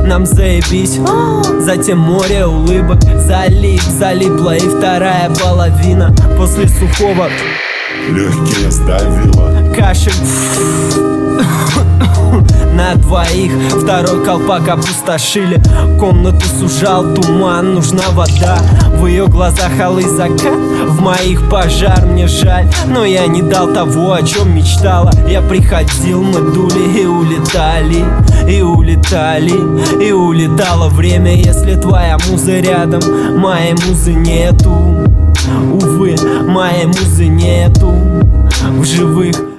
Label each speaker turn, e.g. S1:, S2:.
S1: нам заебись. Затем море улыбок, залипла и вторая половина. После сухого
S2: легкие сдавило,
S1: кашель на двоих, второй колпак опустошили. Комнату сужал туман, нужна вода. В ее глазах алый закат, в моих пожар. Мне жаль, но я не дал того, о чем мечтала. Я приходил, мы дули и улетали, и улетали, и улетало время. Если твоя муза рядом, моей музы нету. Увы, моей музы нету в живых.